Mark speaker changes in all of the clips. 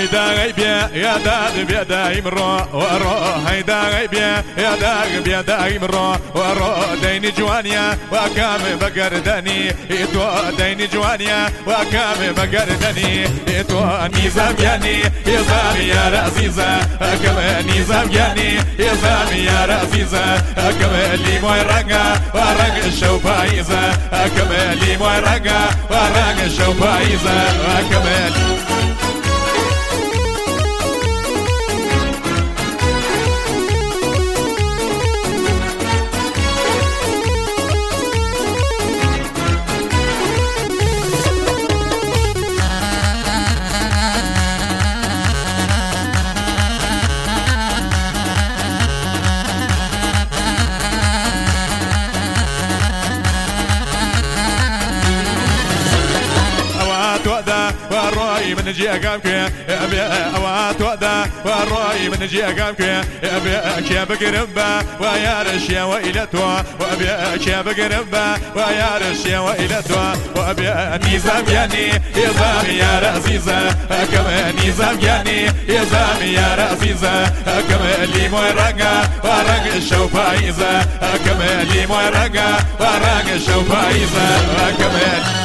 Speaker 1: هيدا غيبيا يا داغ بيدايم رو ورو هيدا غيبيا يا داغ بيدايم رو ورو ديني جوانيا وكام بقردني إتو ديني جوانيا وكام بقردني إتو نظام يعني نظام يا رزيزة كم نظام يعني نظام يا رزيزة كم اللي موي رقا ورق الشو بايزة كم اللي موي رقا ورق الشو بايزة كم والرأي من جي أقامك أوات ودا والرأي من جي أقامك كيا بقربا ويا رشيا وإلتوا وأبي كيا بقربا ويا رشيا وإلتوا وأبي نظام يعني نظام يا رزيزة كم نظام يعني نظام يا رزيزة كم اللي موي رقا ورق الشو بايزة كم اللي موي رقا ورق الشو بايزة كم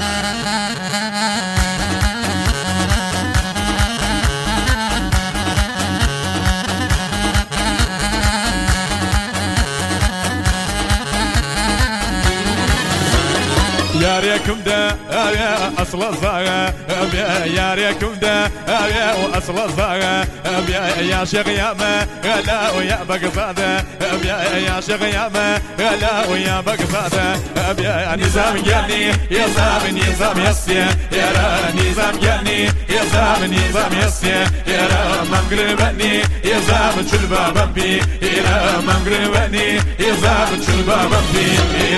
Speaker 1: ياريكم دا يا أصل الزاغة ياريكم دا يا وأصل الزاغة يا شيخ يا ما غلا ويا بقصادة يا شيخ يا ما غلا ويا بقصادة يا نظام جاني نظام نظام يسيا يا نظام جاني نظام يسيا يا ممقربني نظام شلبا بمبي يا ممقربني نظام شلبا بمبي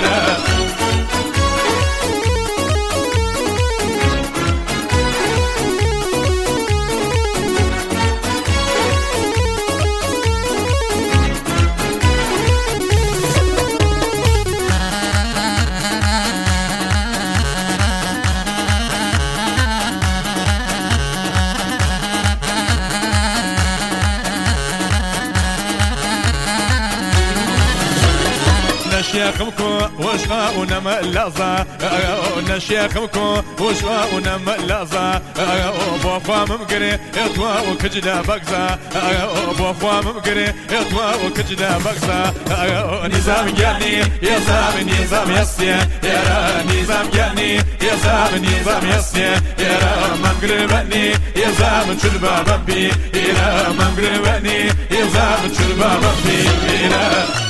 Speaker 1: نشيخمكو وشغاؤنا ملازا نشيخمكو وشغاؤنا ملازا بوفا ممقري اتوا وكجدا بقزا بوفا ممقري اتوا وكجدا بقزا نظام جاني نظام يسيا يا نظام جاني نظام يسيا يا ممقربني نظام شلبا بمبي يا ممقربني نظام شلبا بمبي